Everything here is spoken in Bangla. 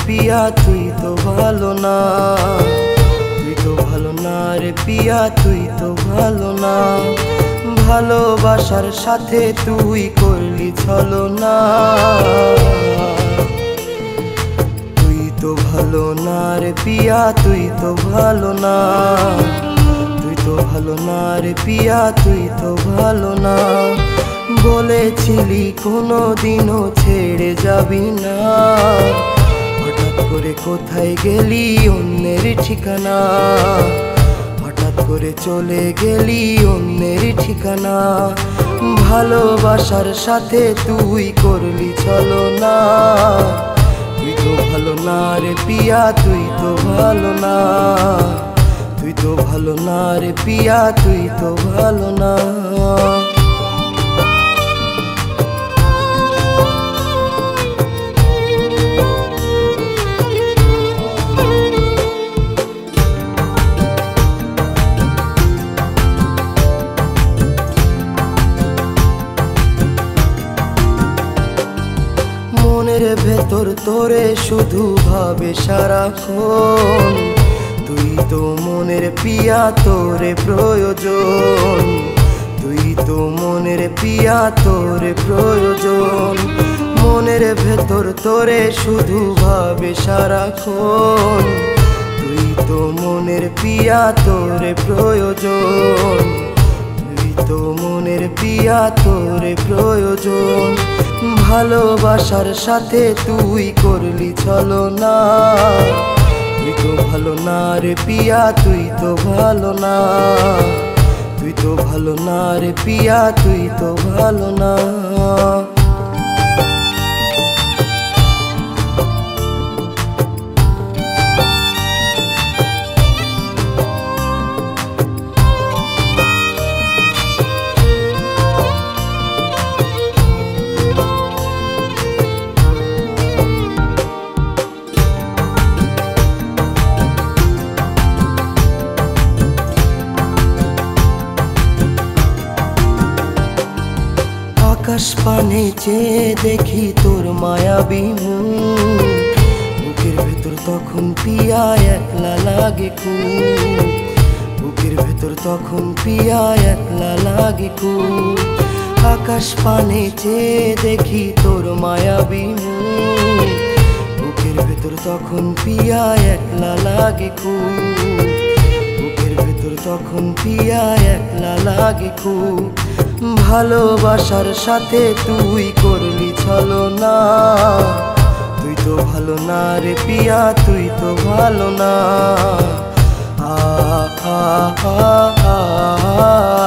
পিয়া তুই তো ভালো না, তুই তো ভালো না রে পিয়া তুই তো ভালো না। ভালোবাসার সাথে তুই করলি ছলনা, তুই তো ভালো না রে পিয়া তুই তো ভালো না, তুই তো ভালো না রে পিয়া তুই তো ভালো না। বলেছিলি কোনোদিনও ছেড়ে যাবি না, হঠাৎ করে কোথায় গেলি অন্যের ঠিকানা, হঠাৎ করে চলে গেলি অন্যের ঠিকানা। ভালোবাসার সাথে তুই করলি ছলনা, তুই তো ভালো না রে পিয়া তুই তো ভালো না, তুই তো ভালো না রে পিয়া তুই তো ভালো না। মনের ভেতর তোরে শুধু ভাবে সারাক্ষণ, তুই তো মনের পিয়া তোরে প্রয়োজন, তুই তো মনের পিয়া তোরে প্রয়োজন। মনের ভেতর তোরে শুধু ভাবে সারাক্ষণ, তুই তো মনের পিয়া তোরে প্রয়োজন, তুই তো মনের পিয়া তোরে প্রয়োজন। ভালোবাসার সাথে তুই করলি ছলনা, তুই তো ভালো না রে পিয়া তুই তো ভালো না, তুই তো ভালো না রে পিয়া তুই তো ভালো না। আকাশ পানে চেয়ে দেখি তোর মায়াবী মুখ, বুকের ভেতর তখন পিয়া একলা লাগে খুব, বুকের ভেতর তখন পিয়া একলা লাগে খুব। আকাশ পানে চেয়ে দেখি তোর মায়াবী মুখ, বুকের ভেতর তখন পিয়া একলা লাগে খুব, বুকের ভেতর তখন পিয়া একলা লাগে খুব। ভালোবাসার সাথে তুই করলি ছলনা, তুই তো ভালো না রে পিয়া তুই তো ভালো না। আ আ আ আ